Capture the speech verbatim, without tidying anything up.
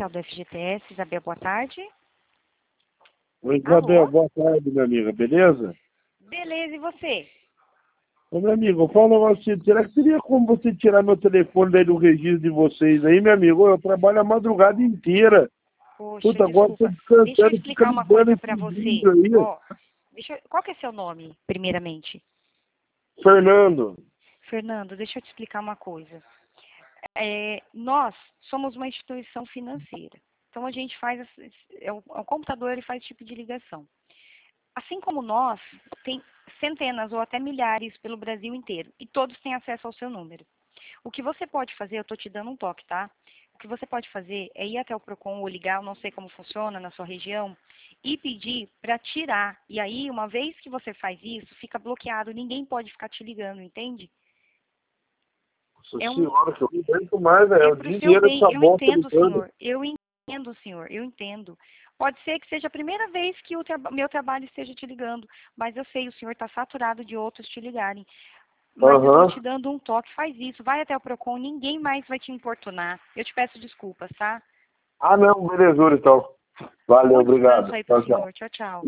comercial do F G T S. Isabel, boa tarde. Oi, Isabel, Alô? boa tarde, minha amiga, beleza? Beleza, e você? Ô, meu amigo, fala um negócio, será que teria como você tirar meu telefone daí do registro de vocês aí, meu amigo? Eu trabalho a madrugada inteira. Poxa, Puta, agora tô desculpa. Deixa eu descansando, fica explicar uma ligando coisa esse pra você. vídeo aí. Ó, deixa eu... Qual que é seu nome, primeiramente? Fernando. Fernando, deixa eu te explicar uma coisa. É, nós somos uma instituição financeira. Então, a gente faz... É o, o computador ele faz esse tipo de ligação. Assim como nós, tem centenas ou até milhares pelo Brasil inteiro. E todos têm acesso ao seu número. O que você pode fazer, eu estou te dando um toque, tá? O que você pode fazer é ir até o PROCON ou ligar, eu não sei como funciona na sua região, e pedir para tirar. E aí, uma vez que você faz isso, fica bloqueado, ninguém pode ficar te ligando, entende? Nossa É um, senhora, que eu não aguento mais, velho. é O para o dia seu inteiro bem. essa Eu bosta entendo, ligando. senhor. Eu entendo, senhor. Eu entendo. Pode ser que seja a primeira vez que o traba- meu trabalho esteja te ligando, mas eu sei, o senhor está saturado de outros te ligarem. Mas eu estou Aham. te dando um toque, faz isso. Vai até o PROCON, ninguém mais vai te importunar. Eu te peço desculpas, tá? Ah, não, belezura, então. Valeu, Bom obrigado. descanso aí pro Tchau, tchau. senhor. Tchau, tchau.